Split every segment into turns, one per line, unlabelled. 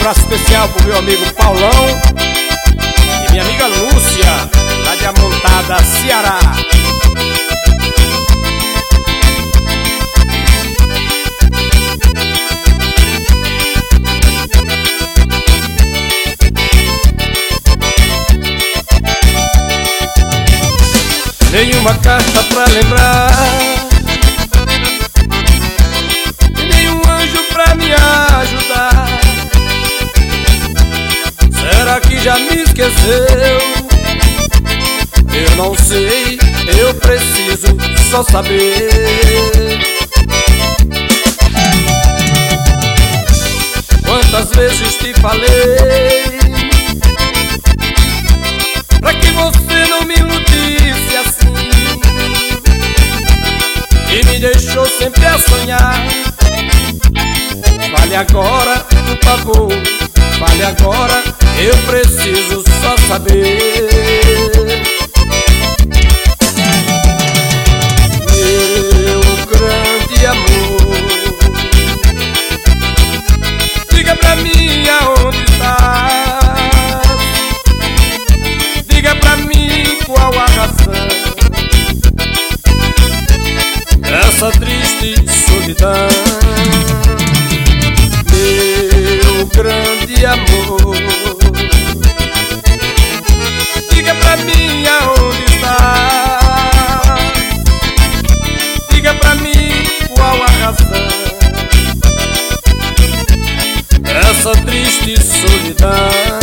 abraço especial pro meu amigo Paulão e minha amiga Lúcia, lá de Amontada, Ceará. Nenhuma carta pra lembrar, nenhum anjo pra me ajudar. Será que já me esqueceu? Eu não sei, eu preciso só saber. Quantas vezes te falei pra que você não me iludisse assim, e me deixou sempre a sonhar. Fale agora, por favor, fale agora, eu preciso só saber. Meu grande amor, diga pra mim aonde estás, diga pra mim qual a razão dessa triste solidão. Meu grande amor, diga pra mim aonde está, diga pra mim qual a razão dessa triste solidão.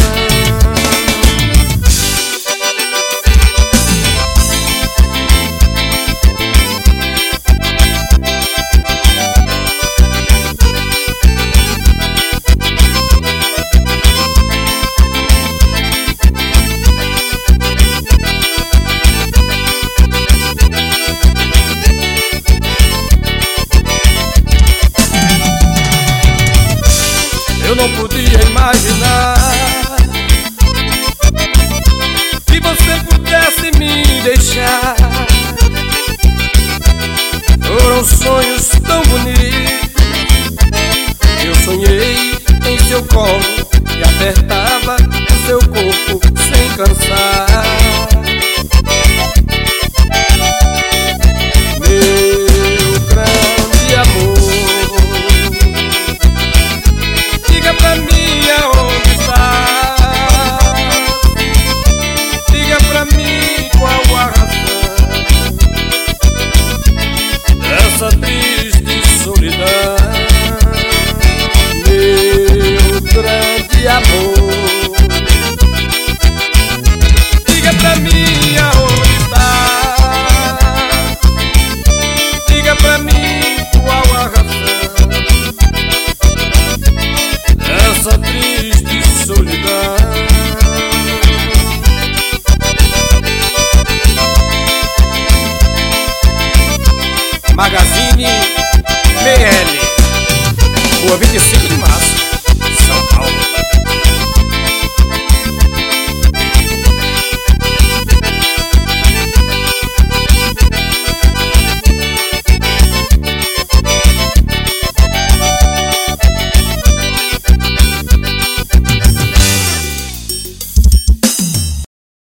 Eu não podia imaginar que você pudesse me deixar. Foram sonhos tão bonitos, eu sonhei em seu colo e apertava o seu corpo sem cansar. Meu grande amor, diga pra mim aonde está, diga pra mim qual a razão dessa triste solidão. Meu grande amor, diga pra mim aonde está, diga pra mim qual a razão dessa triste solidão. Magazine PL, Rua 25 de